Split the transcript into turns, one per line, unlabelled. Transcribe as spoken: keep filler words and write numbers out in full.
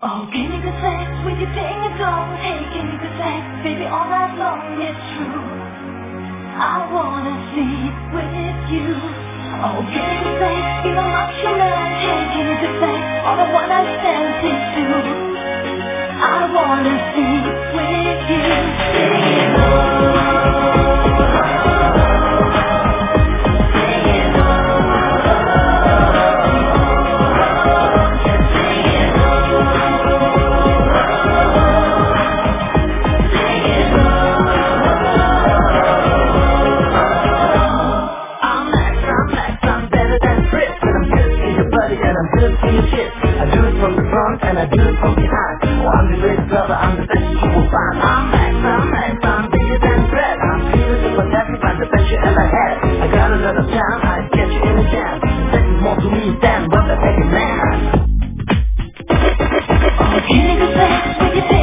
Oh, give me the sex with your fingers long. Hey, give me the sex, baby, all night long. It's true. I wanna sleep with you. Oh, give me the sex, give me much you learn. Hey, give me the sex, all the one I stand to do. I wanna sleep with you. Sing it I do it from the front and I do it from behind. Oh, I'm the greatest brother, I'm the best you will find. I'm Max, I'm Max, I'm bigger than bread. I'm feeling super happy, I'm the best you ever had. I got a lot of time, I get you in a jam. Sex is more to me than what the heck is man. Oh, give me the sex with your